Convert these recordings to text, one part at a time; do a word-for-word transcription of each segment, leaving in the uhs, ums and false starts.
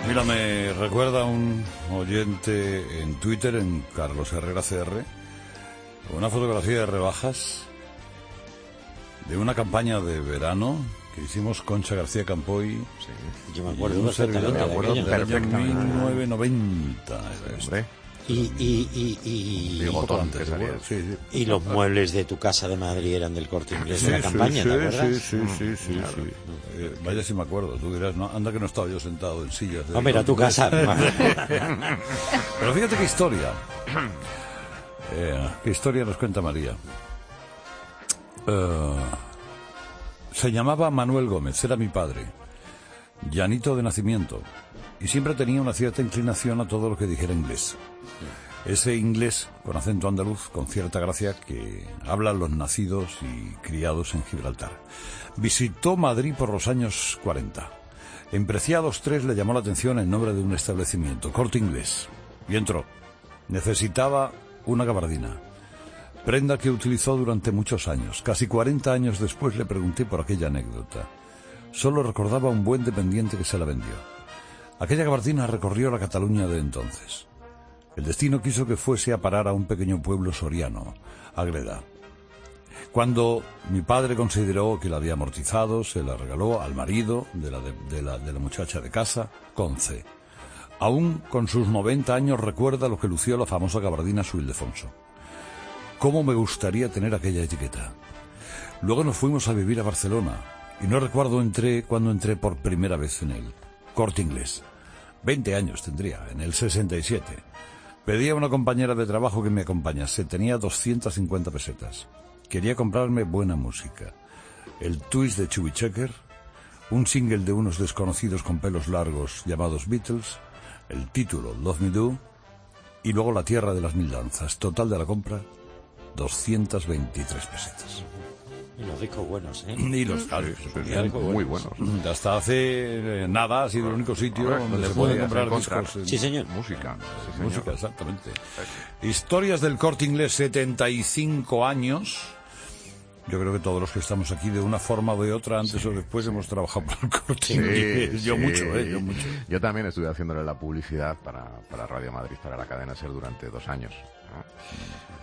Mira, me recuerda un oyente en Twitter, en Carlos Herrera C R, una fotografía de rebajas de una campaña de verano que hicimos Concha García Campoy. Sí, yo me acuerdo un servidor, perfectamente. me acuerdo de del año mil novecientos noventa. Hombre. Y, y, y, y, Digo, poco Tom, antes, que salía. sí, sí. y los muebles de tu casa de Madrid eran del Corte Inglés Sí, de la sí, campaña, sí, ¿te acuerdas? Sí, sí, sí, sí, Claro. sí. Eh, vaya si me acuerdo, tú dirás, no, anda que no estaba yo sentado en sillas. de- Hombre, a tu casa. Pero fíjate qué historia. Eh, qué historia nos cuenta María. Eh, se llamaba Manuel Gómez, era mi padre, llanito de nacimiento, y siempre tenía una cierta inclinación a todo lo que dijera inglés. Ese inglés con acento andaluz, con cierta gracia, que hablan los nacidos y criados en Gibraltar. Visitó Madrid por los años cuarenta. En Preciados tres le llamó la atención el nombre de un establecimiento, Corte Inglés, y entró. Necesitaba una gabardina, prenda que utilizó durante muchos años. Casi cuarenta años después le pregunté por aquella anécdota. Solo recordaba un buen dependiente que se la vendió. Aquella gabardina recorrió la Cataluña de entonces. El destino quiso que fuese a parar a un pequeño pueblo soriano, Ágreda. Cuando mi padre consideró que la había amortizado, se la regaló al marido de la, de, de la, de la muchacha de casa, Conce. Aún con sus noventa años recuerda lo que lució la famosa gabardina Su Ildefonso. ¿Cómo me gustaría tener aquella etiqueta? Luego nos fuimos a vivir a Barcelona y no recuerdo entré cuando entré por primera vez en el Corte Inglés. Veinte años tendría, en el sesenta y siete. Pedí a una compañera de trabajo que me acompañase. Tenía doscientas cincuenta pesetas. Quería comprarme buena música. El twist de Chubby Checker, un single de unos desconocidos con pelos largos llamados Beatles, el título Love Me Do, y luego La Tierra de las Mil Danzas. Total de la compra, doscientas veintitrés pesetas. Y los discos buenos, ¿eh? Y los, claro, Bien, muy buenos. hasta hace eh, nada ha sido el único sitio Ahora, donde se se pueden podía comprar encontrar. discos. en- Sí, señor. Música. Sí, señor. Música, exactamente. Historias del Corte Inglés, setenta y cinco años. Yo creo que todos los que estamos aquí, de una forma o de otra, antes o después, hemos trabajado por el Corte Sí, Inglés. Yo sí. mucho, ¿eh? Yo mucho. Yo también estuve haciéndole la publicidad para, para Radio Madrid, para la cadena SER durante dos años. ¿no?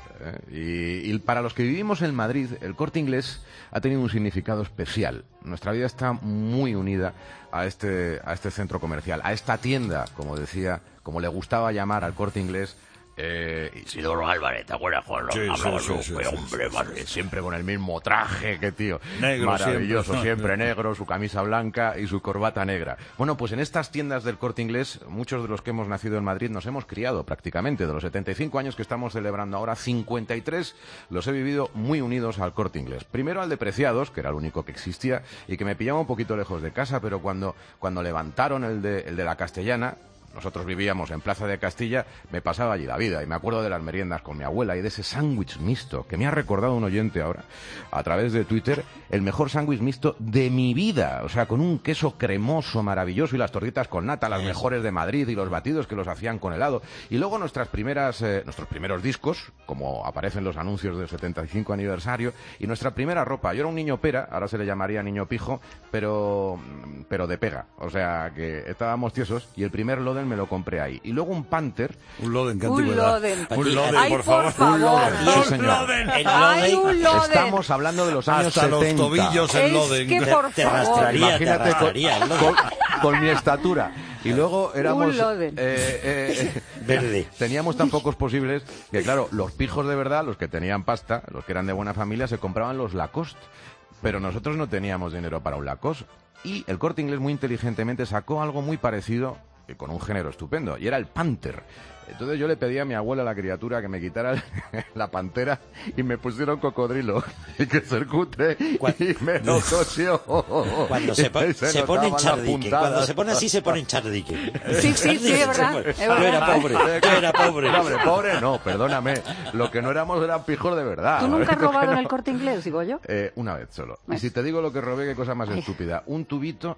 Eh, Y, y para los que vivimos en Madrid, el Corte Inglés ha tenido un significado especial. Nuestra vida está muy unida a este, a este centro comercial, a esta tienda, como decía, como le gustaba llamar al Corte Inglés, eh, Isidoro Álvarez, ¿te acuerdas, Juan? Sí, sí, Álvaro, sí, sí, pero, sí, hombre, sí, madre, sí, sí. siempre con el mismo traje, que tío. Negro Maravilloso, siempre. siempre negro, su camisa blanca y su corbata negra. Bueno, pues en estas tiendas del Corte Inglés, muchos de los que hemos nacido en Madrid nos hemos criado prácticamente. De los setenta y cinco años que estamos celebrando ahora, cincuenta y tres los he vivido muy unidos al Corte Inglés. Primero al de Preciados, que era el único que existía y que me pillaba un poquito lejos de casa, pero cuando, cuando levantaron el de, el de la Castellana, nosotros vivíamos en Plaza de Castilla, me pasaba allí la vida y me acuerdo de las meriendas con mi abuela y de ese sándwich mixto que me ha recordado un oyente ahora a través de Twitter, el mejor sándwich mixto de mi vida, o sea, con un queso cremoso maravilloso y las tortitas con nata, las mejores de Madrid, y los batidos que los hacían con helado. Y luego nuestras primeras, eh, nuestros primeros discos, como aparecen los anuncios del setenta y cinco aniversario, y nuestra primera ropa. Yo era un niño pera, ahora se le llamaría niño pijo, pero, pero de pega, o sea, que estábamos tiesos y el primer Loden me lo compré ahí. Y luego un Panther. Un Loden, qué Un antigüedad. Loden. Un Loden, Ay, por por favor. favor. Un Loden. Sí, Un señor. Loden. El Ay, Loden un Loden. Estamos hablando de los años Hasta los setenta. tobillos el Es Loden. que por Te favor. arrastraría, te Imagínate con, arrastraría el Loden. con- con mi estatura. Y luego éramos... Un Loden. eh, eh, Verde. Teníamos tan pocos posibles que, claro, los pijos de verdad, los que tenían pasta, los que eran de buena familia, se compraban los Lacoste. Pero nosotros no teníamos dinero para un Lacoste. Y el Corte Inglés muy inteligentemente sacó algo muy parecido, y con un género estupendo, y era el Panther. Entonces yo le pedí a mi abuela, la criatura, que me quitara el- la pantera y me pusieron cocodrilo. Y que se cutre Cuan- y me lo cosió. Cuando se, po- Y se pone en notaban las chardique, puntadas. cuando se pone así se pone en chardique. Sí, sí, sí, es verdad, es Yo verdad. era pobre, yo era pobre. No, hombre, pobre no, perdóname. Lo que no éramos eran pijos de verdad. ¿Tú nunca has Lo que robado en no- el Corte Inglés, digo yo? Eh, una vez solo. Y ¿Ves? si te digo lo que robé, qué cosa más Ay. estúpida. Un tubito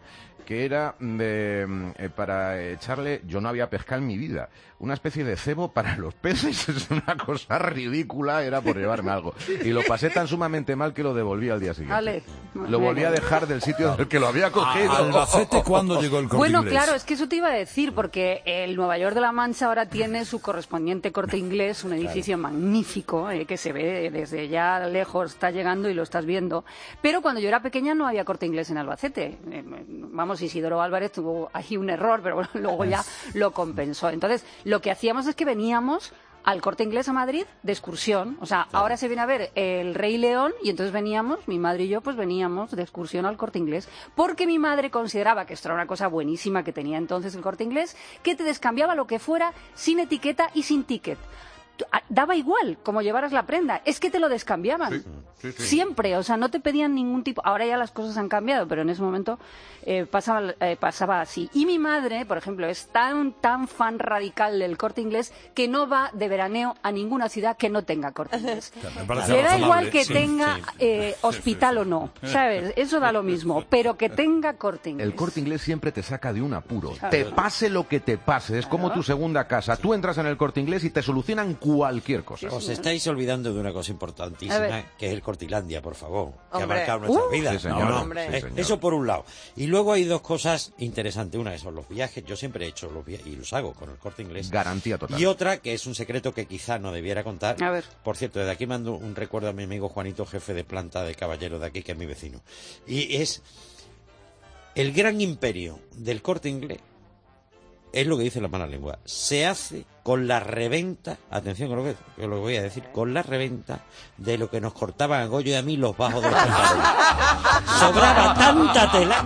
que era de, eh, para echarle, yo no había pescado en mi vida, una especie de cebo para los peces. Es una cosa ridícula, era por llevarme algo. Y lo pasé tan sumamente mal que lo devolví al día siguiente. Ale. Lo volví a dejar del sitio del que lo había cogido. ¿A Albacete cuándo llegó el Corte Bueno, Inglés? claro, es que eso te iba a decir, porque el Nueva York de la Mancha ahora tiene su correspondiente Corte Inglés, un edificio claro. magnífico, eh, que se ve desde ya lejos, está llegando y lo estás viendo. Pero cuando yo era pequeña no había Corte Inglés en Albacete. Eh, vamos, Isidoro Álvarez tuvo ahí un error, pero bueno, luego ya lo compensó. Entonces, lo que hacíamos es que veníamos al Corte Inglés a Madrid de excursión. O sea, claro. ahora se viene a ver El Rey León y entonces veníamos, mi madre y yo, pues veníamos de excursión al Corte Inglés. Porque mi madre consideraba que esto era una cosa buenísima que tenía entonces el Corte Inglés, que te descambiaba lo que fuera sin etiqueta y sin ticket. Daba igual como llevaras la prenda, es que te lo descambiaban. Sí, sí, sí. Siempre, o sea, no te pedían ningún tipo. Ahora ya las cosas han cambiado, pero en ese momento eh, pasaba, eh, pasaba así. Y mi madre, por ejemplo, es tan, tan fan radical del Corte Inglés que no va de veraneo a ninguna ciudad que no tenga Corte Inglés. Le da igual que sí, tenga sí. Eh, hospital sí, sí, sí. o no, ¿sabes? Eso da lo mismo, pero que tenga Corte Inglés. El Corte Inglés siempre te saca de un apuro. Claro. Te pase lo que te pase, es como tu segunda casa. Tú entras en el Corte Inglés y te solucionan cualquier cosa. Os estáis olvidando de una cosa importantísima, que es el Cortilandia, por favor, que Hombre. ha marcado nuestras uh, vidas. Sí, señor. No, no. Hombre. Eh, Sí, eso por un lado. Y luego hay dos cosas interesantes. Una son los viajes. Yo siempre he hecho los viajes y los hago con el Corte Inglés. Garantía total. Y otra, que es un secreto que quizá no debiera contar. A ver. Por cierto, desde aquí mando un recuerdo a mi amigo Juanito, jefe de planta de Caballero de aquí, que es mi vecino. Y es el gran imperio del Corte Inglés. Es lo que dice la mala lengua. Se hace con la reventa, atención con lo que, con lo que voy a decir, con la reventa de lo que nos cortaban a Goyo y a mí los bajos de los pantalones. Sobraba tanta tela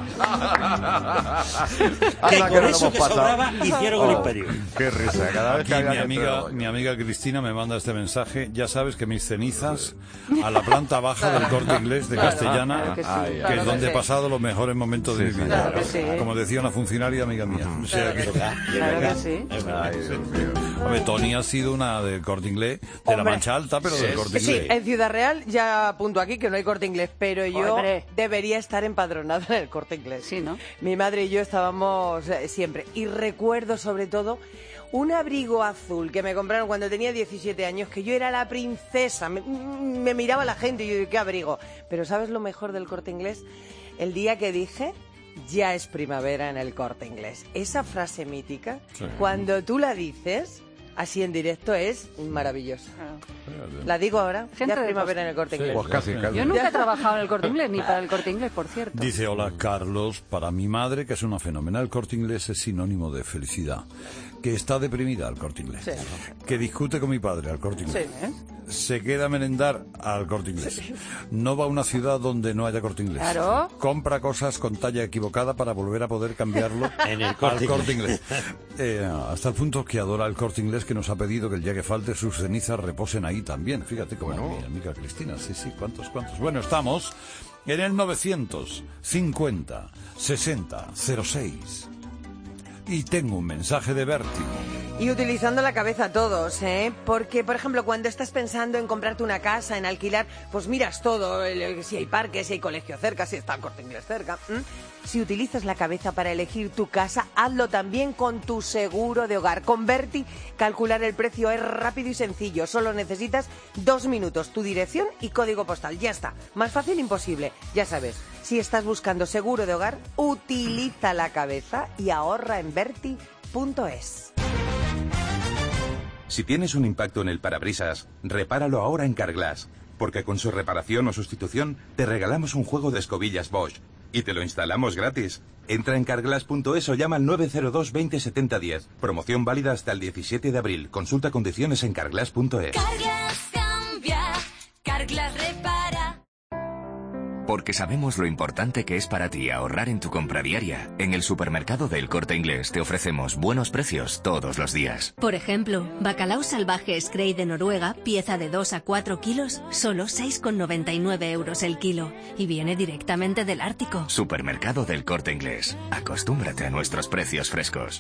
que Anda, con que no eso hemos que pasado. sobraba hicieron el Oh, imperio. Qué risa, cada vez Aquí que había mi que amiga, entrar- mi amiga Cristina me manda este mensaje. Ya sabes que mis cenizas a la planta baja del Corte Inglés de Castellana, Claro que sí, Ay, que claro es que donde sí. he pasado los mejores momentos de Sí, mi vida. claro que sí. Como decía una funcionaria amiga mía. O sea que- Claro que sí. Ay, Dios mío. Hombre, Tony ha sido una del Corte Inglés, de la Hombre. Mancha Alta, pero del Corte Sí, Inglés. en Ciudad Real ya apunto aquí que no hay Corte Inglés, pero yo Hombre. debería estar empadronada en el Corte Inglés. Sí, ¿no? Mi madre y yo estábamos eh, siempre. Y recuerdo sobre todo un abrigo azul que me compraron cuando tenía diecisiete años, que yo era la princesa. Me, me miraba la gente y yo digo, ¿qué abrigo? Pero ¿sabes lo mejor del Corte Inglés? El día que dije, ya es primavera en el Corte Inglés. Esa frase mítica, Sí. cuando tú la dices así en directo, es maravillosa. La digo ahora, Gente ya de primavera en el Corte Sí. Inglés. Pues casi, casi. Yo nunca he trabajado en el Corte Inglés, ni para el Corte Inglés, por cierto. Dice, hola Carlos, para mi madre, que es una fenomenal, el Corte Inglés es sinónimo de felicidad. Que está deprimida al Corte Inglés. Sí. Que discute con mi padre al Corte Inglés. Sí, ¿eh? Se queda a merendar al Corte Inglés. No va a una ciudad donde no haya Corte Inglés. Claro. Compra cosas con talla equivocada para volver a poder cambiarlo En el al Corte Corte Inglés. Eh, hasta el punto que adora el Corte Inglés, que nos ha pedido que el día que falte sus cenizas reposen ahí también. Fíjate como mi amiga Cristina. Sí, sí, cuántos, cuántos. Bueno, estamos en el novecientos cincuenta sesenta cero seis. Y tengo un mensaje de Berti. Y utilizando la cabeza todos, ¿eh? Porque, por ejemplo, cuando estás pensando en comprarte una casa, en alquilar, pues miras todo, el- si hay parques, si hay colegio cerca, si está el Corte Inglés cerca. ¿m? Si utilizas la cabeza para elegir tu casa, hazlo también con tu seguro de hogar. Con Berti, calcular el precio es rápido y sencillo. Solo necesitas dos minutos, tu dirección y código postal. Ya está. Más fácil imposible. Ya sabes, si estás buscando seguro de hogar, utiliza la cabeza y ahorra en berti punto es. Si tienes un impacto en el parabrisas, repáralo ahora en Carglass, porque con su reparación o sustitución te regalamos un juego de escobillas Bosch y te lo instalamos gratis. Entra en carglass punto es o llama al nueve cero dos veinte setenta diez. Promoción válida hasta el diecisiete de abril. Consulta condiciones en carglass punto es. Carglass cambia, Carglass repara. Porque sabemos lo importante que es para ti ahorrar en tu compra diaria. En el supermercado del Corte Inglés te ofrecemos buenos precios todos los días. Por ejemplo, bacalao salvaje Scray de Noruega, pieza de dos a cuatro kilos, solo seis con noventa y nueve euros el kilo. Y viene directamente del Ártico. Supermercado del Corte Inglés. Acostúmbrate a nuestros precios frescos.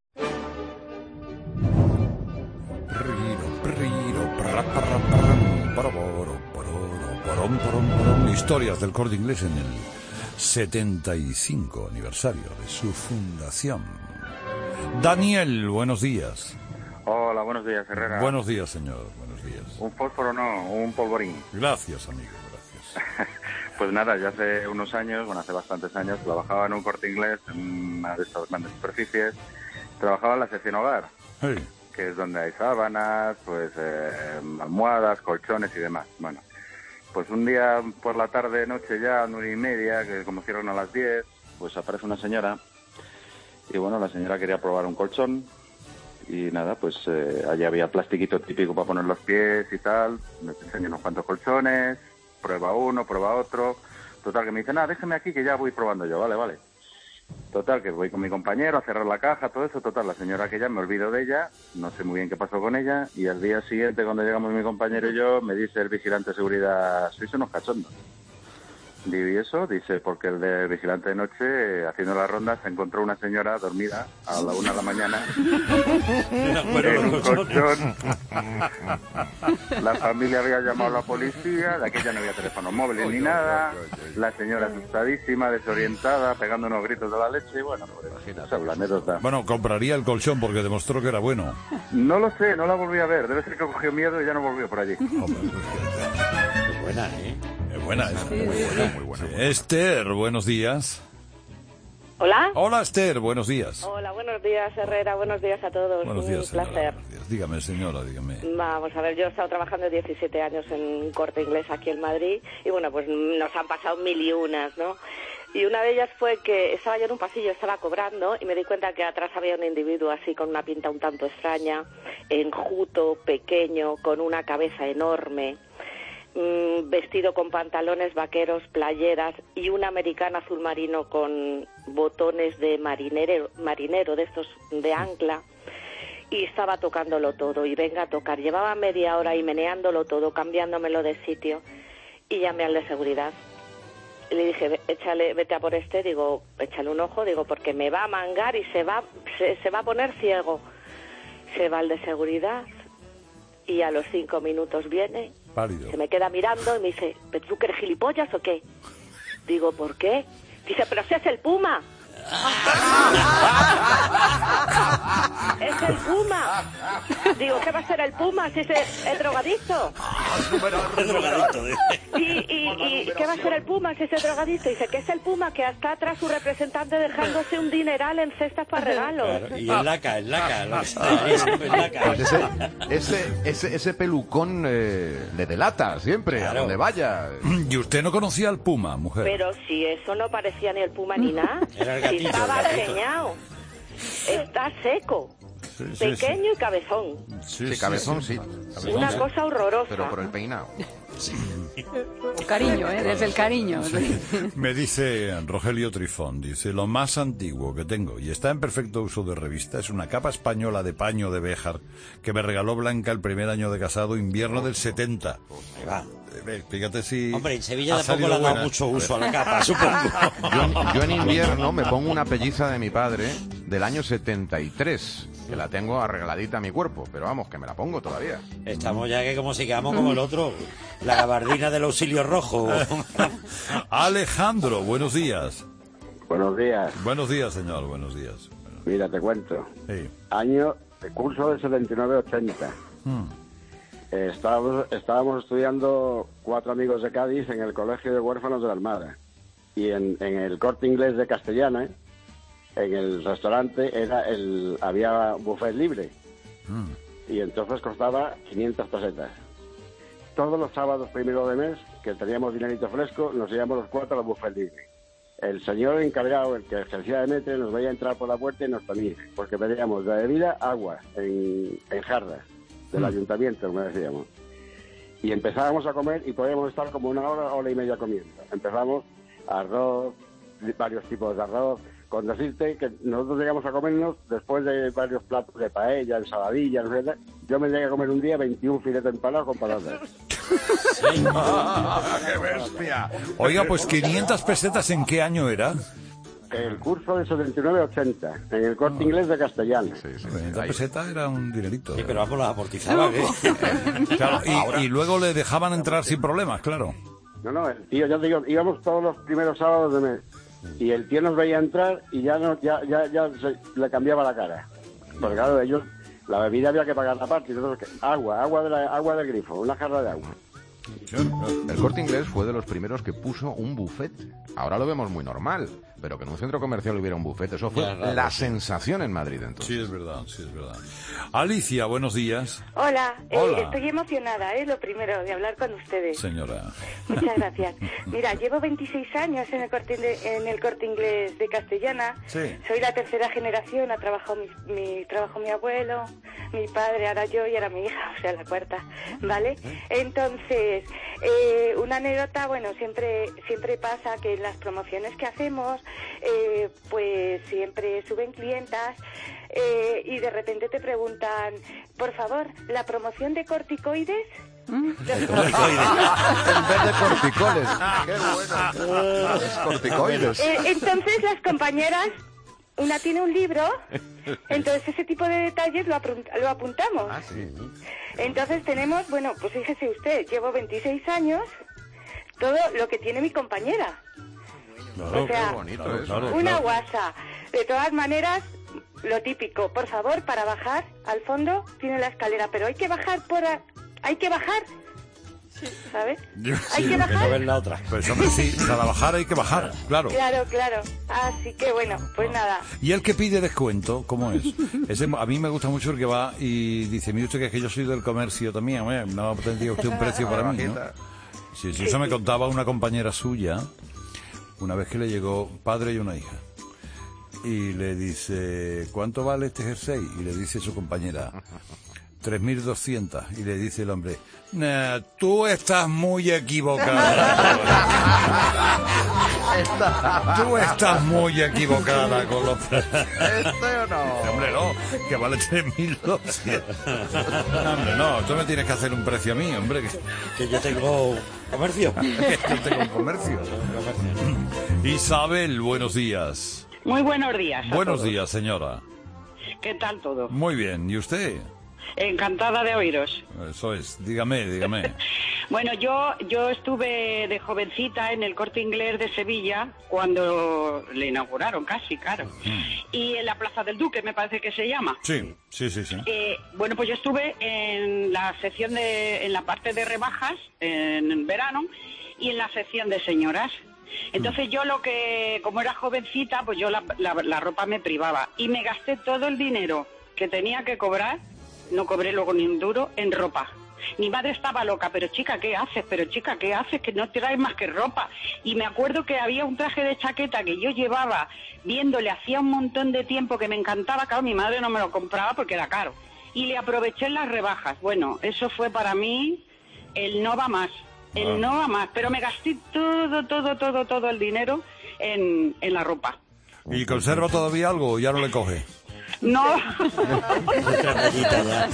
Priro, priro, pra, pra, pra, para, poro, pororo, porom, porom, porom. Historias del Corte Inglés en el setenta y cinco aniversario de su fundación. Daniel, buenos días. Hola, buenos días, Herrera. Buenos días, señor, buenos días. Un fósforo no, un polvorín. Gracias, amigo, gracias. Pues nada, ya hace unos años, bueno, hace bastantes años, trabajaba en un Corte Inglés, en una de estas grandes superficies. Trabajaba en la sección hogar, Hey. que es donde hay sábanas, pues eh, almohadas, colchones y demás. Bueno, pues un día por la tarde, noche ya, nueve y media, que como cierran a las diez, pues aparece una señora. Y bueno, la señora quería probar un colchón. Y nada, pues eh, allí había plastiquito típico para poner los pies y tal. Me enseñó unos cuantos colchones, prueba uno, prueba otro. Total, que me dice, nada, déjeme aquí que ya voy probando yo, vale, vale. Total, que voy con mi compañero a cerrar la caja, todo eso. Total, la señora que ya me olvido de ella, no sé muy bien qué pasó con ella. Y al día siguiente, cuando llegamos mi compañero y yo, me dice el vigilante de seguridad, sois unos cachondos. Digo, ¿y eso? Dice, porque el de vigilante de noche, eh, haciendo la ronda, se encontró una señora dormida a la una de la mañana en un colchón. La familia había llamado a la policía, de aquella no había teléfonos móviles ni nada. La señora asustadísima, desorientada, pegando unos gritos de la leche. Y bueno, pues, esa es la anécdota. Bueno, compraría el colchón porque demostró que era bueno. No lo sé, no la volví a ver. Debe ser que cogió miedo y ya no volvió por allí. Qué buena, ¿eh? Es buena, es muy buena, muy buena. Sí. Esther, buenos días. ¿Hola? Hola, Esther, buenos días. Hola, buenos días, Herrera, buenos días a todos. Buenos días, un placer. señora, buenos días. Dígame, señora, dígame. Vamos a ver, yo he estado trabajando diecisiete años en un Corte Inglés aquí en Madrid y bueno, pues nos han pasado mil y unas, ¿no? Y una de ellas fue que estaba yo en un pasillo, estaba cobrando y me di cuenta que atrás había un individuo así con una pinta un tanto extraña, enjuto, pequeño, con una cabeza enorme, mmm, vestido con pantalones vaqueros, playeras y una americana azul marino con botones de marinero, marinero de estos de ancla. Y estaba tocándolo todo, y venga a tocar. Llevaba media hora y meneándolo todo, cambiándomelo de sitio, y llamé al de seguridad. Y le dije, échale, vete a por este, digo, échale un ojo, digo, porque me va a mangar y se va, se, se va a poner ciego. Se va el de seguridad, y a los cinco minutos viene, Pálido. Se me queda mirando y me dice, ¿pero tú que eres gilipollas o qué? Digo, ¿por qué? Dice, pero si es el Puma. Es el Puma. Digo, ¿qué va a ser el Puma si es el, el drogadicto? El drogadicto. ¿Y, y, y qué va a ser el Puma si es el drogadicto? Dice que es el Puma, que está atrás su representante dejándose un dineral en cestas para regalos. Claro, y en laca, en laca, lo que está ahí siempre en laca. Pues ese, ese, ese, ese pelucón eh, le delata siempre, Claro. a donde vaya. ¿Y usted no conocía al Puma, mujer? Pero si eso no parecía ni el Puma ni nada. Era el Si gatito, estaba el gatito. preñado. Está seco. Sí, sí, Pequeño y cabezón. sí. Sí, cabezón, sí. Una cosa horrorosa. Pero por el peinado. Cariño, ¿eh? Desde el cariño. Me dice Rogelio Trifón, dice, lo más antiguo que tengo, y está en perfecto uso de revista, es una capa española de paño de Béjar que me regaló Blanca el primer año de casado, invierno del setenta. Ahí va. Eh, Fíjate si... Hombre, en Sevilla ha tampoco salido le han dado buena. mucho uso a la capa, supongo. Yo en, yo en invierno me pongo una pelliza de mi padre del año setenta y tres, que la tengo arregladita a mi cuerpo, pero vamos, que me la pongo todavía. Estamos ya que como sigamos como el otro, la gabardina del auxilio rojo. Alejandro, buenos días. Buenos días. Buenos días, señor, buenos días. Mira, te cuento. Sí. Año, curso del setenta y nueve ochenta. Hmm. Eh, estábamos, estábamos estudiando cuatro amigos de Cádiz en el Colegio de Huérfanos de la Armada. Y en, en el Corte Inglés de Castellana, en el restaurante, era el había buffet libre. Hmm. Y entonces costaba quinientas pesetas. Todos los sábados primero de mes, que teníamos dinerito fresco, nos íbamos los cuatro al buffet libre. El señor encargado, el que ejercía de metre, nos veía entrar por la puerta y nos ponía, porque pedíamos de bebida agua en, en jarras del Mm. ayuntamiento, como decíamos. Y empezábamos a comer y podíamos estar como una hora, hora y media comiendo. Empezamos arroz, varios tipos de arroz, con decirte que nosotros llegamos a comernos, después de varios platos de paella, ensaladilla, etcétera, yo me llegué a comer un día veintiún filetes empalados con patatas. ¡Qué bestia! Oiga, pues quinientas pesetas, ¿en qué año era? El curso de setenta y nueve ochenta, en el Corte Inglés de Castellana. Sí, sí, sí, quinientas ahí. pesetas era un dinerito. Sí, pero vamos, las amortizaban, ¿eh? Claro, y, y luego le dejaban entrar sin problemas, claro. No, no, el tío, ya te digo, íbamos todos los primeros sábados de mes. Y el tío nos veía entrar y ya no, ya, ya, ya se, le cambiaba la cara. Porque claro, ellos, la bebida había que pagar aparte. Y nosotros, agua, agua, de la, agua del grifo, una jarra de agua. El Corte Inglés fue de los primeros que puso un buffet. Ahora lo vemos muy normal, pero que en un centro comercial hubiera un buffet, eso fue raro, la sí. sensación en Madrid entonces. Sí, es verdad, sí, es verdad. Alicia, buenos días. Hola, Hola. Eh, estoy emocionada, ¿eh? Lo primero, de hablar con ustedes. Señora. Muchas gracias. Mira, llevo veintiséis años en el Corte Inglés, en el Corte Inglés de Castellana. Sí. Soy la tercera generación, ha trabajado mi, mi, trabajó mi abuelo, mi padre, ahora yo y ahora mi hija, o sea, la cuarta, ¿vale? Entonces, eh, una anécdota, bueno, siempre siempre pasa que en las promociones que hacemos, eh, pues siempre suben clientas eh, y de repente te preguntan, por favor, ¿la promoción de corticoides? De corticoides. En vez de corticoles. Qué bueno. Es corticoides. Eh, entonces las compañeras, una tiene un libro, entonces ese tipo de detalles lo, lo apuntamos. Ah, sí. Entonces tenemos, bueno, pues fíjese usted, llevo veintiséis años, todo lo que tiene mi compañera. Claro, o sea, qué bonito claro, eso. claro, una claro. guasa. De todas maneras, lo típico, por favor, para bajar al fondo tiene la escalera, pero hay que bajar por... A... hay que bajar, ¿sabes? Yo- Hay sí, que lo que bajar. No ves la otra. Pues hombre, sí, para bajar hay que bajar, claro. Claro, claro. Así que bueno, pues nada. ¿Y el que pide descuento, cómo es? Ese, a mí me gusta mucho el que va y dice, mire usted que es que yo soy del comercio también, hombre, no tendría usted un precio para mí, ¿no? Sí, sí, eso me contaba una compañera suya, una vez que le llegó padre y una hija. Y le dice, ¿cuánto vale este jersey? Y le dice su compañera, tres mil doscientos. Y le dice el hombre, nah, tú estás muy equivocada. Tú estás muy equivocada con los precios. ¿Este o no? Hombre, no, que vale tres mil doscientos. No, hombre, no, tú me tienes que hacer un precio a mí, hombre. Que, Que yo tengo comercio. yo tengo un comercio. Isabel, buenos días. Muy buenos días. a Buenos todos. días, señora. ¿Qué tal todo? Muy bien, ¿y usted? Encantada de oíros. Eso es, dígame, dígame. Bueno, yo yo estuve de jovencita en el Corte Inglés de Sevilla cuando le inauguraron, casi, claro. Y en la Plaza del Duque, me parece que se llama. Sí, sí, sí, sí. Eh, bueno, pues yo estuve en la sección de, en la parte de rebajas en verano y en la sección de señoras. Entonces yo lo que, como era jovencita, pues yo la, la, la ropa me privaba y me gasté todo el dinero que tenía que cobrar, no cobré luego ni un duro, en ropa. Mi madre estaba loca, pero chica, ¿qué haces? Pero chica, ¿qué haces? Que no traes más que ropa. Y me acuerdo que había un traje de chaqueta que yo llevaba viéndole hacía un montón de tiempo que me encantaba, claro, mi madre no me lo compraba porque era caro. Y le aproveché en las rebajas. Bueno, eso fue para mí el no va más. El Ah. no va más, pero me gasté todo, todo, todo, todo el dinero en, en la ropa. ¿Y conserva todavía algo o ya no le coge? No. Otra rayita ya.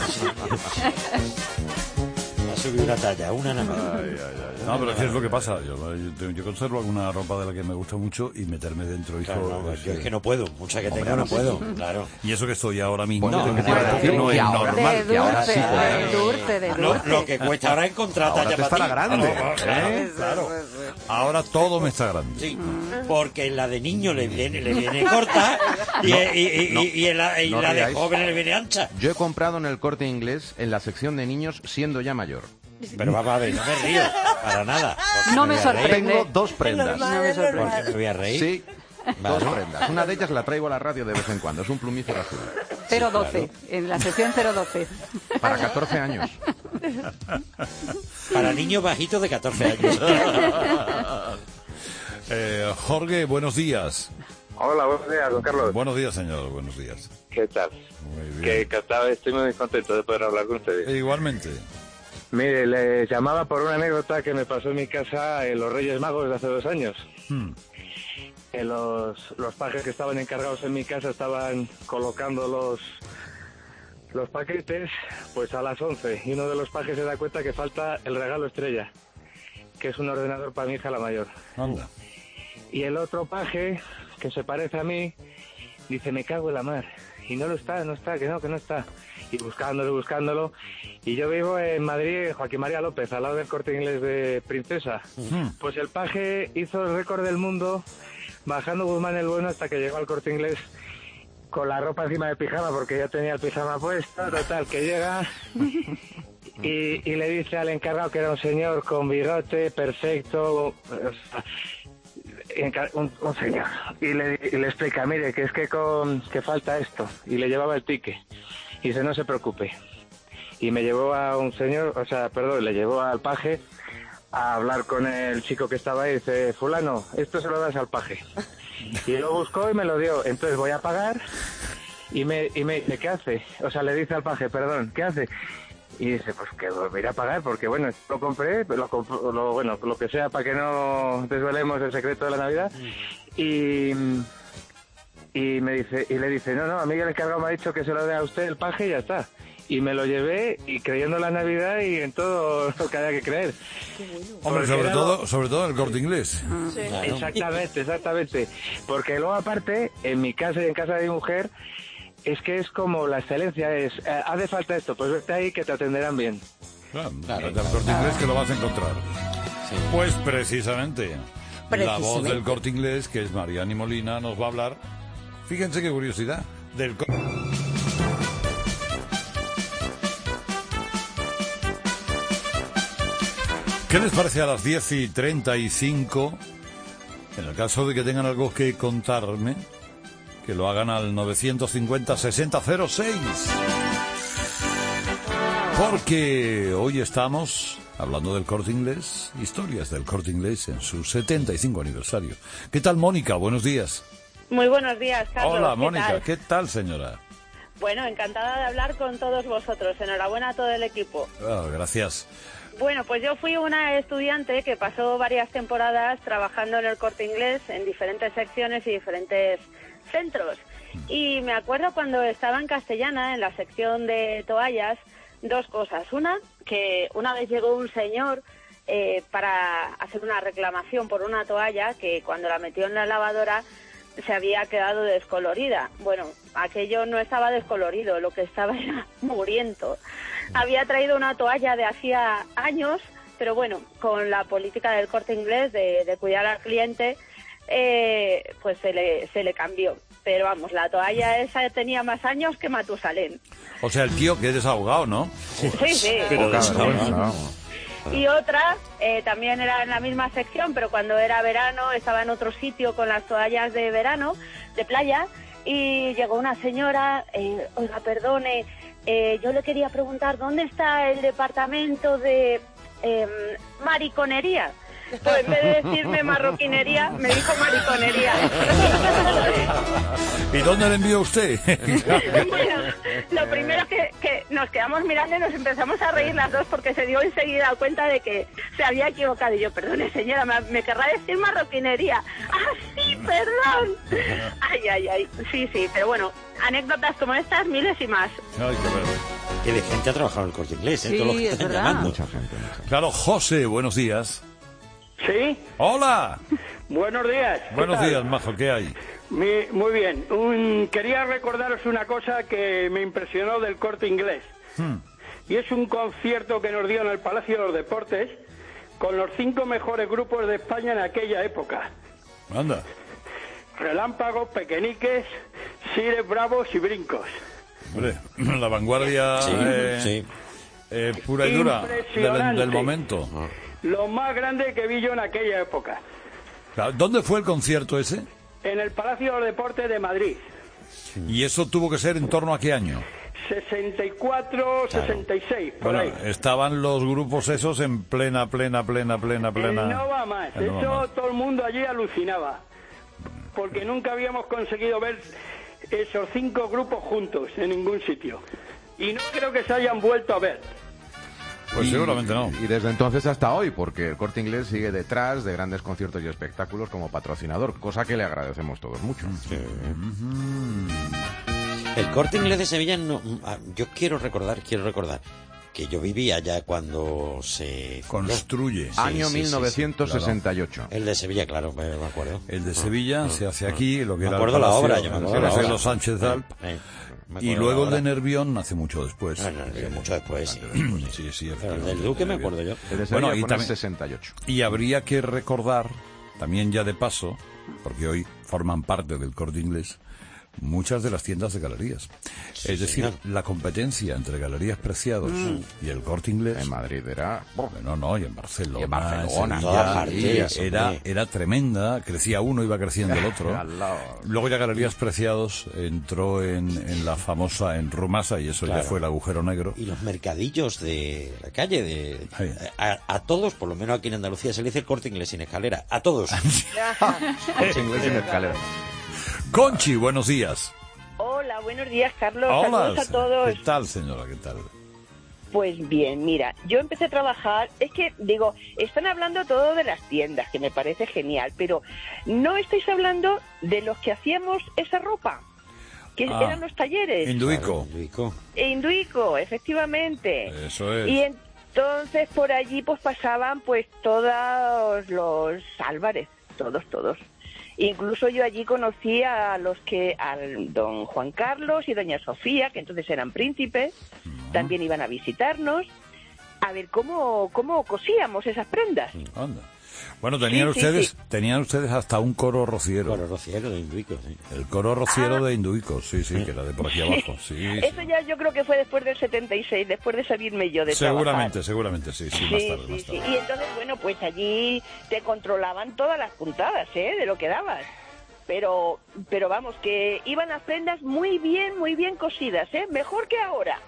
Ha subido una talla, una nada más. No, pero ¿qué es lo que pasa? Yo, yo, yo conservo alguna ropa de la que me gusta mucho y meterme dentro, hijo. Claro, no, es yo es que- que no puedo, mucha que tenga no puedo, claro. Y eso que estoy ahora mismo. Bueno, no, ¿qué te iba a decir? no Y es ahora- normal. De que ahora dulce, sí de puede. dulce, de Lo, dulce. lo que cuesta ahora encontrar Ahora talla te para estará ti. grande, Ah, no, claro, ¿Eh? claro. Ahora todo me está grande. Sí, porque en la de niño le viene, le viene corta y, No, y, y, no, y en la, y no la de riáis. joven le viene ancha. Yo he comprado en el Corte Inglés en la sección de niños siendo ya mayor. Pero vamos a ver, no me río, para nada. porque No me voy a reír. sorprende. Tengo dos prendas. No me sorprende. ¿Por qué me voy a reír? Sí, Vale. dos prendas. Una de ellas la traigo a la radio de vez en cuando. Es un plumífero azul. cero doce, en la sección cero doce. Para catorce años. Para niños bajitos de catorce años. Eh, Jorge, buenos días. Hola, buenos días, don Carlos. Buenos días, señor, buenos días. ¿Qué tal? Muy Que bien. encantado, estoy muy contento de poder hablar con ustedes. E igualmente. Mire, les llamaba por una anécdota que me pasó en mi casa en los Reyes Magos de hace dos años. Hmm. Que los, los pajes que estaban encargados en mi casa estaban colocando los, los paquetes pues a las once. Y uno de los pajes se da cuenta que falta el regalo estrella, que es un ordenador para mi hija la mayor. Anda. Y el otro paje, que se parece a mí, dice, me cago en la mar. y no lo está, no está, que no, que no está. Y buscándolo, buscándolo. Y yo vivo en Madrid, Joaquín María López, al lado del Corte Inglés de Princesa. Uh-huh. Pues el paje hizo el récord del mundo bajando Guzmán el Bueno hasta que llegó al Corte Inglés con la ropa encima de pijama, porque ya tenía el pijama puesto. Total, que llega y, y le dice al encargado, que era un señor con bigote, perfecto, un, un señor, y le, y le explica, mire, que es que, con, que falta esto, y le llevaba el ticket, y dice, no se preocupe, y me llevó a un señor, o sea, perdón, le llevó al paje a hablar con el chico que estaba ahí, dice, fulano, esto se lo das al paje, y lo buscó y me lo dio, entonces voy a pagar, y me, y me dice, ¿qué hace? O sea, le dice al paje, perdón, ¿qué hace? Y dice, pues que voy a ir a pagar, porque bueno, lo compré, lo, comp- lo bueno, lo que sea, para que no desvelemos el secreto de la Navidad. Y, y me dice, y le dice, no, no, a mí el encargado me ha dicho que se lo dé a usted el paje y ya está. Y me lo llevé, y creyendo en la Navidad y en todo lo que haya que creer. Hombre, sobre todo, sobre todo el Corte Inglés. Sí. Exactamente, exactamente. Porque luego aparte, en mi casa y en casa de mi mujer, es que es como la excelencia, es, eh, hace falta esto, pues vete ahí que te atenderán bien. Claro, claro. El Corte Inglés que lo vas a encontrar. Sí. Pues precisamente, precisamente, la voz del Corte Inglés, que es Mariani Molina, nos va a hablar, fíjense qué curiosidad, del Corte ¿Qué les parece a las diez y treinta y cinco? En el caso de que tengan algo que contarme, que lo hagan al novecientos cincuenta sesenta cero seis. Porque hoy estamos hablando del Corte Inglés, historias del Corte Inglés en su setenta y cinco aniversario. ¿Qué tal, Mónica? Buenos días. Muy buenos días, Carlos. Hola, ¿Qué Mónica. tal? ¿Qué tal, señora? Bueno, encantada de hablar con todos vosotros. Enhorabuena a todo el equipo. Oh, gracias. Bueno, pues yo fui una estudiante que pasó varias temporadas trabajando en el Corte Inglés en diferentes secciones y diferentes centros. Y me acuerdo cuando estaba en Castellana, en la sección de toallas, dos cosas. Una, que una vez llegó un señor eh, para hacer una reclamación por una toalla que cuando la metió en la lavadora se había quedado descolorida. Bueno, aquello no estaba descolorido, lo que estaba era mugriento. Había traído una toalla de hacía años, pero bueno, con la política del Corte Inglés de, de cuidar al cliente, eh, pues se le, se le cambió. Pero vamos, la toalla esa tenía más años que Matusalén. O sea, el tío que es desahogado, ¿no? Sí, sí. Pero desahogado. Y otra, eh, también era en la misma sección, pero cuando era verano estaba en otro sitio con las toallas de verano, de playa, y llegó una señora, eh, oiga, perdone, eh, yo le quería preguntar, ¿dónde está el departamento de eh, mariconería? Pues en vez de decirme marroquinería, me dijo mariconería. ¿Y dónde le envió usted? Bueno, lo primero que, que nos quedamos mirando y nos empezamos a reír las dos porque se dio enseguida cuenta de que se había equivocado. Y yo, perdone señora, ¿me, me querrá decir marroquinería? ¡Ah, sí, perdón! Ay, ay, ay, sí, sí, pero bueno, anécdotas como estas, miles y más. Ay, qué verdad. Que de gente ha trabajado en el Corte Inglés, ¿eh? Sí, Todo lo que es están verdad. llamando. Mucha gente, mucha gente. Claro, José, buenos días. ¿Sí? ¡Hola! Buenos días. ¿Qué Buenos tal? días, majo, ¿qué hay? Mi- muy bien. Un- quería recordaros una cosa que me impresionó del Corte Inglés. Hmm. Y es un concierto que nos dio en el Palacio de los Deportes con los cinco mejores grupos de España en aquella época. Anda. Relámpagos, Pequeñiques, Sires, Bravos y Brincos. Hombre, la vanguardia Sí, eh, sí. eh, pura y dura del, Impresionante. del momento. Lo más grande que vi yo en aquella época. Claro, ¿dónde fue el concierto ese? En el Palacio de los Deportes de Madrid. ¿Y eso tuvo que ser en torno a qué año? sesenta y cuatro, sesenta y seis, por Bueno, ahí. estaban los grupos esos en plena, plena, plena, plena, plena... El no va más. El no Eso va más. todo el mundo allí alucinaba. Porque nunca habíamos conseguido ver esos cinco grupos juntos en ningún sitio. Y no creo que se hayan vuelto a ver. Pues Y- seguramente no. Y desde entonces hasta hoy, porque el Corte Inglés sigue detrás de grandes conciertos y espectáculos como patrocinador, cosa que le agradecemos todos mucho. El Corte Inglés de Sevilla, no, ah, yo quiero recordar, quiero recordar que yo vivía allá cuando se Construye. Sí, Año sí, sí, mil novecientos sesenta y ocho. sí. El de Sevilla, claro, me, me acuerdo. El de Sevilla se hace aquí, lo que Me era acuerdo el la Palacio, obra, yo me acuerdo el la Palacio de obra. los Sánchez d'Alp. Eh, me Y acuerdo luego el ahora. de Nervión nace mucho después. Ah, no, sí, mucho después, sí. Sí, sí, Pero el del Duque me acuerdo yo. El de Bueno, Sevilla y con el también- sesenta y ocho. Y habría que recordar, también ya de paso, porque hoy forman parte del Corte Inglés, muchas de las tiendas de galerías. Sí, es decir, señor. la competencia entre Galerías Preciados Mm. y el Corte Inglés. En Madrid era... No, no, y en Barcelona, Y en Barcelona, en todas Sevilla, partes, era, hombre. era tremenda, crecía uno, iba creciendo el otro. Al lado. Luego ya Galerías Preciados entró en, en la famosa, en Rumasa, y eso Claro. ya fue el agujero negro. Y los mercadillos de la calle, de Sí. a, a todos, por lo menos aquí en Andalucía, se le dice el Corte Inglés sin escalera. A todos. Corte Inglés sin escalera. Conchi, buenos días. Hola, buenos días, Carlos. Hola, Saludos a todos. ¿qué tal, señora? ¿Qué tal? Pues bien, mira, yo empecé a trabajar, es que digo, están hablando todo de las tiendas, que me parece genial, pero no estáis hablando de los que hacíamos esa ropa, que Ah, eran los talleres. Induico. Induico. Induico, efectivamente. Eso es. Y entonces por allí pues pasaban pues todos los Álvarez, todos, todos. Incluso yo allí conocí a los que, al don Juan Carlos y doña Sofía, que entonces eran príncipes, también iban a visitarnos, a ver cómo, cómo cosíamos esas prendas. Anda. Bueno, tenían Sí, sí, ustedes sí. tenían ustedes hasta un coro rociero. Coro rociero de Induico, sí. El coro rociero Ah. de Induico, sí, sí, que era de por aquí abajo. Sí, sí. Eso ya yo creo que fue después del setenta y seis, después de salirme yo de Seguramente, trabajar. seguramente, sí, sí, Sí, más tarde, sí, más sí. tarde. Y entonces, bueno, pues allí te controlaban todas las puntadas, ¿eh? De lo que dabas. Pero, pero vamos, que iban las prendas muy bien, muy bien cosidas, ¿eh? Mejor que ahora.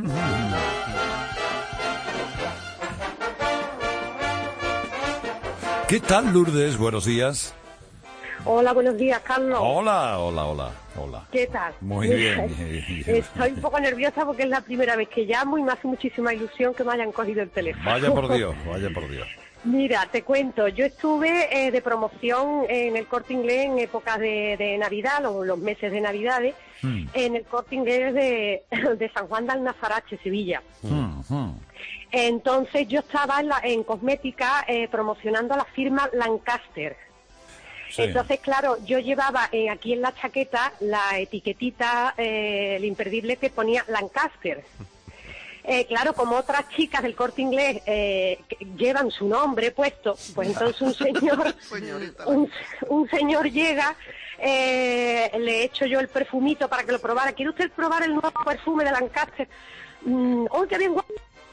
¿Qué tal, Lourdes? Buenos días. Hola, buenos días, Carlos. Hola, hola, hola, hola. ¿Qué tal? Muy Mira, bien. Estoy un poco nerviosa porque es la primera vez que llamo y me hace muchísima ilusión que me hayan cogido el teléfono. Vaya por Dios, vaya por Dios. Mira, te cuento, yo estuve eh, de promoción en el Corte Inglés en épocas de, de Navidad, los, los meses de Navidades, Mm. en el Corte Inglés de, de San Juan de Alnazarache, Sevilla. Mm, mm. Entonces yo estaba en, la- en cosmética eh, promocionando la firma Lancaster. Sí. Entonces, claro, yo llevaba eh, aquí en la chaqueta la etiquetita, eh, el imperdible que ponía Lancaster. Eh, claro, como otras chicas del Corte Inglés eh, que llevan su nombre puesto, pues entonces un señor, un, un señor llega, eh, le echo yo el perfumito para que lo probara. ¿Quiere usted probar el nuevo perfume de Lancaster? Mm, ¡Oh, qué bien! guapo!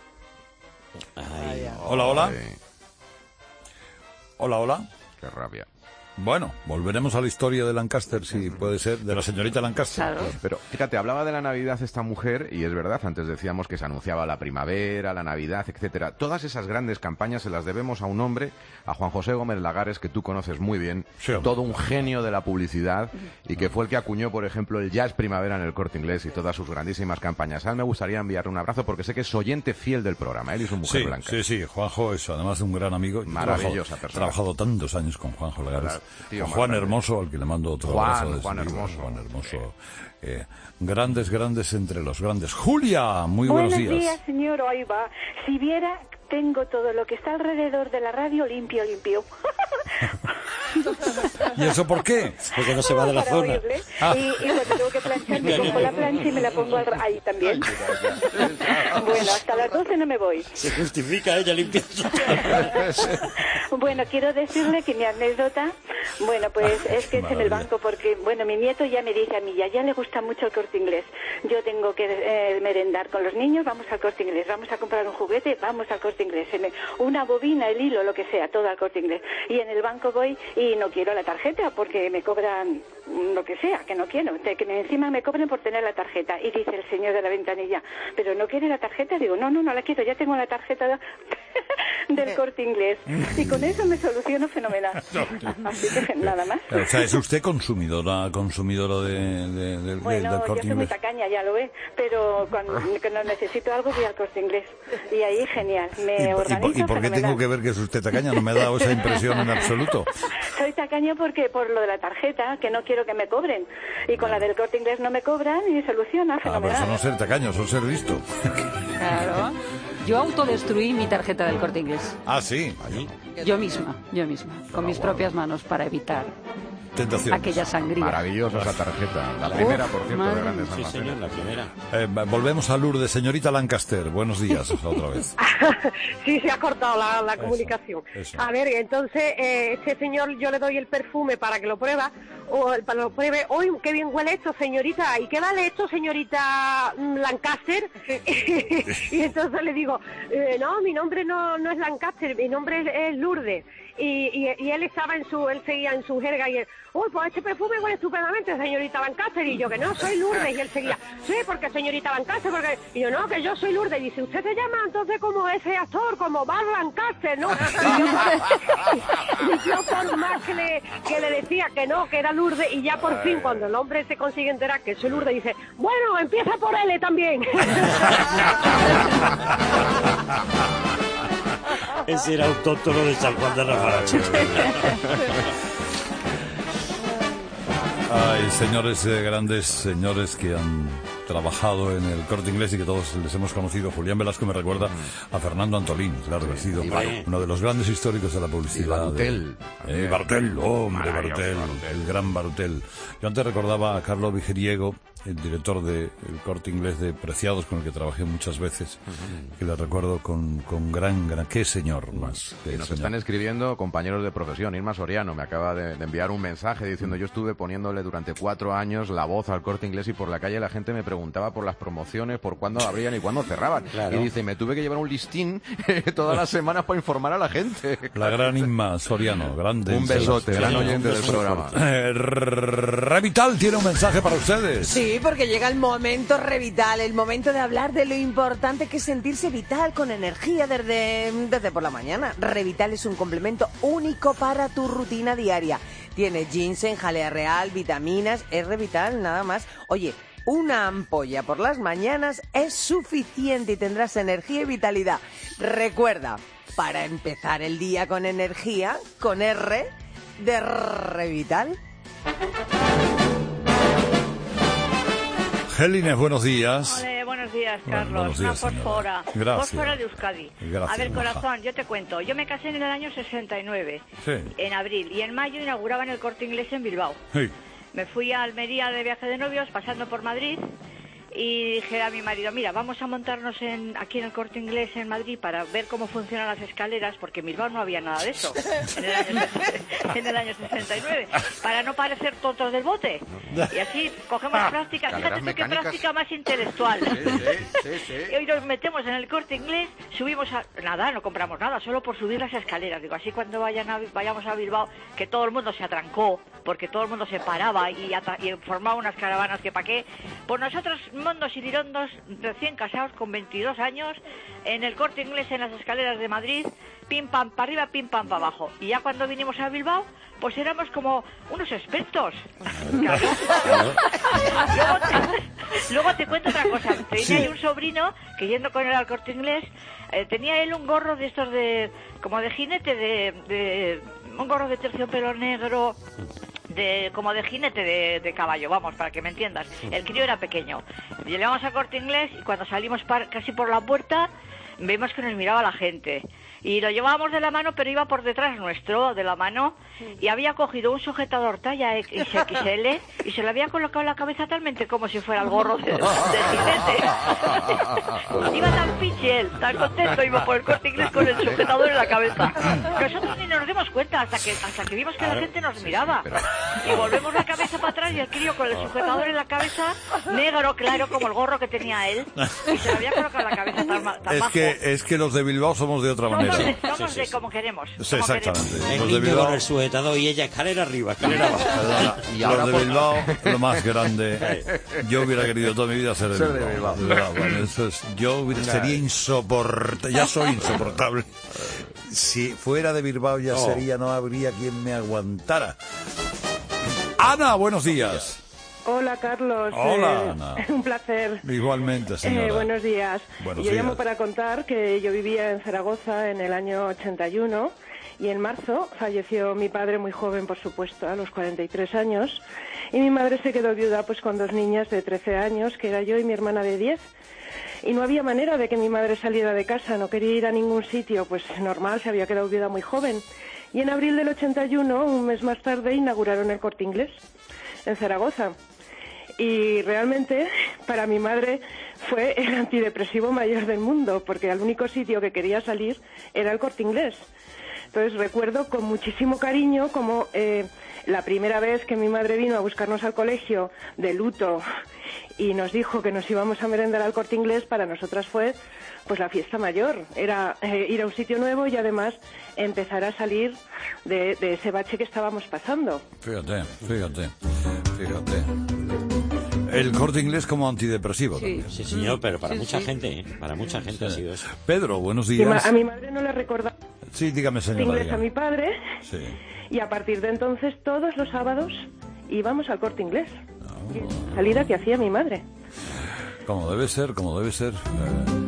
Hola, hola. Hola, hola. Qué rabia. Bueno, volveremos a la historia de Lancaster, si puede ser, de la señorita Lancaster. Pero fíjate, hablaba de la Navidad esta mujer y es verdad, antes decíamos que se anunciaba la primavera, la Navidad, etcétera. Todas esas grandes campañas se las debemos a un hombre, a Juan José Gómez Lagares, que tú conoces muy bien, todo un genio de la publicidad y que fue el que acuñó, por ejemplo, el Jazz Primavera en el Corte Inglés y todas sus grandísimas campañas. A él me gustaría enviarle un abrazo porque sé que es oyente fiel del programa, él y su mujer Sí, Blanca. sí, sí, Juanjo es además un gran amigo. Yo Maravillosa trabajo- persona. He trabajado tantos años con Juanjo Lagares. Claro, tío Con más Juan grande. Hermoso, al que le mando otro Juan, abrazo. desde Juan aquí, Hermoso. Juan Hermoso. Eh, grandes, grandes entre los grandes. Julia, muy buenos, días. señor. Ahí va. Si viera, tengo todo lo que está alrededor de la radio limpio, limpio. ¿Y eso por qué? Porque no se va de la Para zona. oírle. Ah. Y, y cuando tengo que planchar, me cojo la plancha y me la pongo al ra- ahí también. Bueno, hasta las doce no me voy. Se justifica ella limpiando. Bueno, quiero decirle que mi anécdota, bueno, pues es que es en el Maravilla. banco porque, bueno, mi nieto ya me dice a mí, ya, ya le gusta mucho el Corte Inglés. Yo tengo que eh, merendar con los niños, vamos al Corte Inglés. Vamos a comprar un juguete, vamos al Corte Inglés. En el- una bobina, el hilo, lo que sea, todo al Corte Inglés. Y en el banco voy y no quiero la tarjeta porque me cobran mm, lo que sea, que no quiero. De que me- encima me cobren por tener la tarjeta. Y dice el señor de la ventanilla, ¿pero no quiere la tarjeta? Digo, no, no, no la quiero, ya tengo la tarjeta de- del Corte Inglés. Y con eso me soluciono fenomenal. Así que nada más. O sea, ¿es usted consumidora consumidora de, de- del, Bueno, del yo Corte soy muy Inglés? tacaña, ya lo ve, pero cuando, cuando necesito algo voy al Corte Inglés. Y ahí genial, me ¿Y, por- organizo y por qué fenomenal. tengo que ver que es usted tacaña? No me ha dado esa impresión en absoluto. Soy tacaña porque por lo de la tarjeta, que no quiero que me cobren. Y con la del Corte Inglés no me cobran y soluciona Ah, pero fenomenal. eso no es ser tacaño, eso es ser listo. Claro. Yo autodestruí mi tarjeta del Corte Inglés. Ah, sí. Yo misma, yo misma, con mis propias manos para evitar. Tentaciones. aquella sangría. Maravillosa esa tarjeta. La primera, por cierto, de Grandes Sí, Almacenes. señor, la primera. Eh, volvemos a Lourdes. Señorita Lancaster, buenos días otra vez. Sí, se ha cortado la, la comunicación. eso. A ver, entonces, eh, este señor, yo le doy el perfume para que lo prueba, o para que lo pruebe. ¡Uy, qué bien huele esto, señorita! ¿Y qué vale esto, señorita mm, Lancaster? Y entonces le digo, eh, no, mi nombre no, no es Lancaster, mi nombre es, es Lourdes. Y, y, y él estaba en su, él seguía en su jerga y él, uy, pues este perfume huele estupendamente, señorita Lancaster. Y yo, que no, soy Lourdes. Y él seguía, sí, porque señorita Lancaster, porque... Y yo, no, que yo soy Lourdes. Y dice, usted se llama entonces como ese actor, como Bar Lancaster, ¿no? Y yo, y yo por más que le, que le decía que no, que era Lourdes, y ya por fin, cuando el hombre se consigue enterar que soy Lourdes, dice, bueno, empieza por L también. Ese era autóctono de San Juan de Rafarache. Hay señores eh, grandes, señores que han trabajado en el Corte Inglés y que todos les hemos conocido. Julián Velasco me recuerda a Fernando Antolín, claro que ha sido Ibar- uno de los grandes históricos de la publicidad. Barutel. Eh, Barutel, hombre, Maravilloso, Barutel, Barutel. el gran Barutel. Yo antes recordaba a Carlos Vigeriego, el director del Corte Inglés de Preciados, con el que trabajé muchas veces, que le recuerdo con, con gran, gran... ¡Qué señor más! Y qué nos señor. están escribiendo compañeros de profesión. Irma Soriano me acaba de, de enviar un mensaje diciendo, yo estuve poniéndole durante cuatro años la voz al Corte Inglés y por la calle la gente me preguntaba por las promociones, por cuándo abrían y cuándo cerraban. Claro. Y dice, me tuve que llevar un listín todas las semanas para informar a la gente. La gran Inma Soriano, grande. Un besote, gran oyente del programa. Eh, Revital tiene un mensaje para ustedes. Sí, porque llega el momento Revital, el momento de hablar de lo importante que es sentirse vital, con energía desde, desde por la mañana. Revital es un complemento único para tu rutina diaria. Tiene ginseng, jalea real, vitaminas, es Revital, nada más. Oye, una ampolla por las mañanas es suficiente y tendrás energía y vitalidad. Recuerda, para empezar el día con energía, con R de Revital. Gelines, buenos días. Hola, buenos días, Bueno, Carlos. buenos días, Una señora. fósfora. Gracias. Fósfora de Euskadi. Gracias, A ver, maja. corazón, yo te cuento. Yo me casé en el año sesenta y nueve, Sí. en abril, y en mayo inauguraban el Corte Inglés en Bilbao. Sí. Me fui a Almería de viaje de novios, pasando por Madrid, y dije a mi marido, mira, vamos a montarnos en, aquí en el Corte Inglés en Madrid para ver cómo funcionan las escaleras, porque en Bilbao no había nada de eso en el año, en el año sesenta y nueve, para no parecer tontos del bote. Y así cogemos práctica, Escaleras fíjate tú qué mecánicas. práctica más intelectual. sí, sí. Y hoy nos metemos en el Corte Inglés, subimos a... Nada, no compramos nada, solo por subir las escaleras. Digo, así cuando vayan a, vayamos a Bilbao, que todo el mundo se atrancó, porque todo el mundo se paraba y, ata- y formaba unas caravanas que pa' qué. Pues nosotros, mondos y dirondos, recién casados, con veintidós años, en el Corte Inglés, en las escaleras de Madrid, pim pam para arriba, pim pam para abajo. Y ya cuando vinimos a Bilbao, pues éramos como unos expertos. Claro. luego, te, luego te cuento otra cosa. Tenía Sí. ahí un sobrino que, yendo con él al Corte Inglés, eh, tenía él un gorro de estos de, como de jinete, de, de un gorro de terciopelo negro, de como de jinete de, de caballo, vamos, para que me entiendas. El crío era pequeño. Llegamos a Corte Inglés y cuando salimos par- casi por la puerta, vimos que nos miraba la gente. Y lo llevábamos de la mano, pero iba por detrás nuestro, de la mano, y había cogido un sujetador talla X X L y se lo había colocado en la cabeza talmente como si fuera el gorro de, de jinete. Iba tan pichel, tan contento, iba por el Corte Inglés con el sujetador en la cabeza. Nosotros ni nos dimos cuenta hasta que hasta que vimos que la gente nos miraba. Y volvemos la cabeza para atrás y el crío con el sujetador en la cabeza, negro, claro, como el gorro que tenía él, y se lo había colocado en la cabeza tan, ma- tan Es bajo. que, es que los de Bilbao somos de otra manera. Somos, de, somos de como queremos. Sí, como exactamente. queremos. El Los de niño Bilbao, con el sujetador y ella escalera arriba, escalera abajo. perdona, Y ahora los de por- Bilbao, lo más grande. Yo hubiera querido toda mi vida ser de Ser de Bilbao. Bilbao. de verdad, bueno, eso es, yo hubiera- sería insoportable, ya soy insoportable. Si fuera de Bilbao ya Oh. sería, no habría quien me aguantara. Ana, buenos días. Hola, Carlos. Hola, Eh, Ana. un placer. Igualmente, señora. Eh, buenos días. Buenos yo días. llamo para contar que yo vivía en Zaragoza en el año ochenta y uno y en marzo falleció mi padre muy joven, por supuesto, a los cuarenta y tres años, y mi madre se quedó viuda pues con dos niñas de trece años, que era yo y mi hermana de diez. Y no había manera de que mi madre saliera de casa, no quería ir a ningún sitio, pues normal, se había quedado viuda muy joven. Y en abril del ochenta y uno, un mes más tarde, inauguraron el Corte Inglés en Zaragoza. Y realmente, para mi madre, fue el antidepresivo mayor del mundo, porque el único sitio que quería salir era el Corte Inglés. Entonces recuerdo con muchísimo cariño como eh, la primera vez que mi madre vino a buscarnos al colegio de luto y nos dijo que nos íbamos a merendar al Corte Inglés, para nosotras fue pues la fiesta mayor. Era eh, ir a un sitio nuevo y además empezar a salir de, de ese bache que estábamos pasando. Fíjate, fíjate, fíjate. El Corte Inglés como antidepresivo Sí, también. sí señor, pero para Sí, mucha sí. gente, ¿eh? Para mucha gente ha Sí. sido eso. Pedro, buenos Y ma- días. a mi madre no le recordaba Sí, dígame, el señora. inglés a dígame. mi padre Sí. y a partir de entonces todos los sábados íbamos al Corte Inglés. Ah. Y la salida que hacía mi madre. Como debe ser, como debe ser. Eh.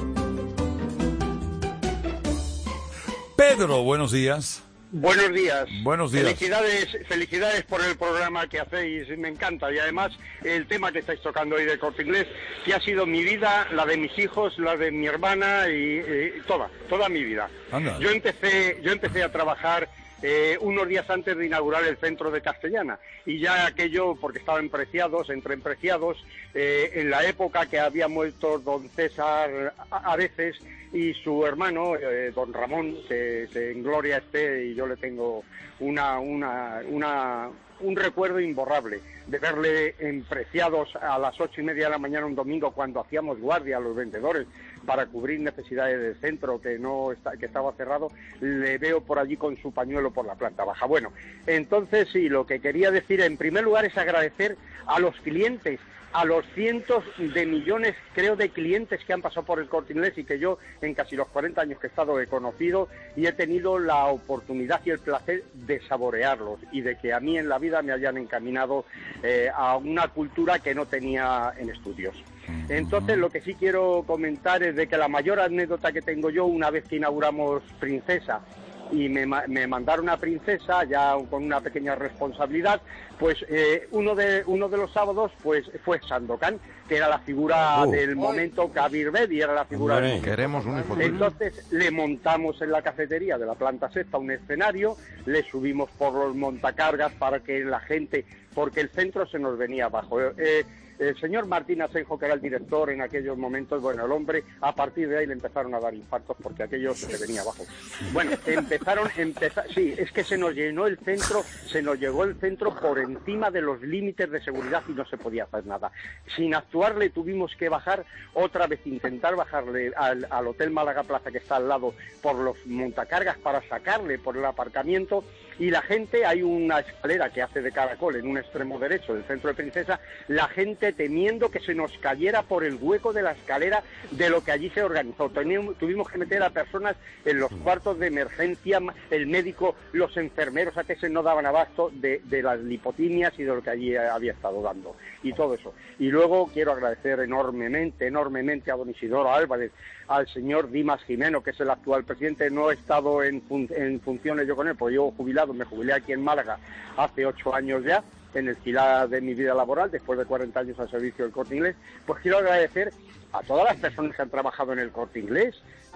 Pedro, buenos días. Buenos días. Buenos días. Felicidades, felicidades por el programa que hacéis, me encanta. Y además el tema que estáis tocando hoy del Corte Inglés, que ha sido mi vida, la de mis hijos, la de mi hermana y, y toda, toda mi vida. Anda. Yo empecé, yo empecé a trabajar eh, unos días antes de inaugurar el centro de Castellana, y ya aquello, porque estaba en Preciados, entre en Preciados, eh, en la época que había muerto don César Areces y su hermano, eh, don Ramón, que, que en gloria esté, y yo le tengo una, una, una, un recuerdo imborrable de verle en Preciados a las ocho y media de la mañana un domingo, cuando hacíamos guardia a los vendedores para cubrir necesidades del centro que no está, que estaba cerrado. Le veo por allí con su pañuelo por la planta baja. Bueno, entonces sí, lo que quería decir en primer lugar es agradecer a los clientes, a los cientos de millones, creo, de clientes que han pasado por el Corte Inglés y que yo en casi los cuarenta años que he estado he conocido y he tenido la oportunidad y el placer de saborearlos y de que a mí en la vida me hayan encaminado eh, a una cultura que no tenía en estudios. Entonces lo que sí quiero comentar es de que la mayor anécdota que tengo yo, una vez que inauguramos Princesa y me, me mandaron a Princesa ya con una pequeña responsabilidad, pues eh, uno de uno de los sábados pues fue Sandokan, que era la figura Oh. del momento, Kabir Bedi era la figura Hombre, del momento. queremos un hijo tuyo. Entonces le montamos en la cafetería de la planta sexta un escenario, le subimos por los montacargas para que la gente, porque el centro se nos venía abajo. Eh, el señor Martín Asenjo, que era el director en aquellos momentos, bueno, el hombre, a partir de ahí le empezaron a dar infartos porque aquello se venía abajo. Bueno, empezaron, empeza, sí, es que se nos llenó el centro, se nos llegó el centro por encima de los límites de seguridad y no se podía hacer nada. Sin actuarle tuvimos que bajar, otra vez intentar bajarle al, al Hotel Málaga Plaza, que está al lado, por los montacargas para sacarle por el aparcamiento. Y la gente, hay una escalera que hace de caracol en un extremo derecho del centro de Princesa, la gente temiendo que se nos cayera por el hueco de la escalera de lo que allí se organizó. Teníamos, tuvimos que meter a personas en los cuartos de emergencia, el médico, los enfermeros, a que se no daban abasto de, de las lipotimias y de lo que allí había estado dando. Y todo eso. Y luego quiero agradecer enormemente, enormemente a don Isidoro Álvarez, al señor Dimas Jimeno, que es el actual presidente. No he estado en, fun en funciones yo con él, porque yo jubilado, me jubilé aquí en Málaga hace ocho años ya, en el final de mi vida laboral, después de cuarenta años al servicio del Corte Inglés. Pues quiero agradecer a todas las personas que han trabajado en el Corte Inglés.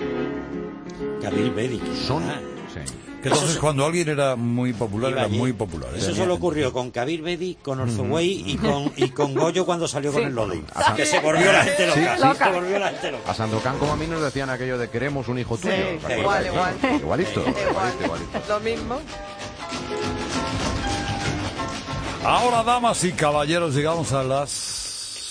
Kabir Bedi, son... Sí. Que entonces cuando alguien era muy popular, era muy popular. ¿eh? Eso solo ocurrió con Kabir Bedi, con Orzoway y con y con Goyo cuando salió con Sí. el Loli. A San- Que se volvió la gente loca. Sí, sí. Se volvió la gente loca. A Sandokan como a mí nos decían aquello de queremos un hijo tuyo. Sí, ¿Te igual, acuerdas? igual. Igualito, Igual. igualito, igualito. Lo mismo. Ahora, damas y caballeros, llegamos a las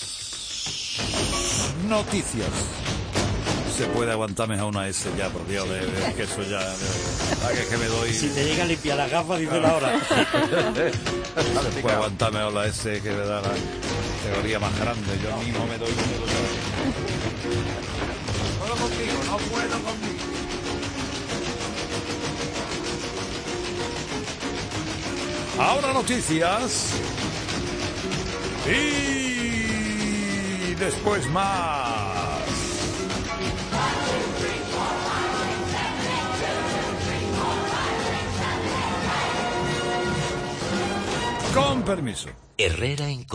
noticias. Se puede aguantarme a una S ya, por Dios, de, de- que eso ya... de- ah, que, que me doy... Si te llega a limpiar las gafas, dice la hora. Se puede aguantarme a la S que me da la categoría más grande. Yo mismo me doy... Me doy no puedo contigo, no puedo contigo. Ahora noticias. Y después más. Con permiso. Herrera en